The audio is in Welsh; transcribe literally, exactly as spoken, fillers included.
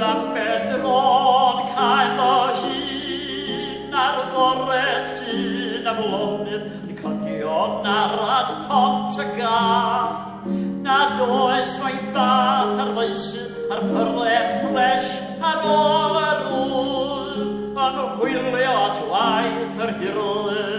ambell dron cael o hun ar fore llun am lonydd yn codio narad pont y gath. Nad oes mai bath ar ddeisydd ar ffyrlem ffres ar ôl yr ŵl yn hwylio at waith yr hirlen.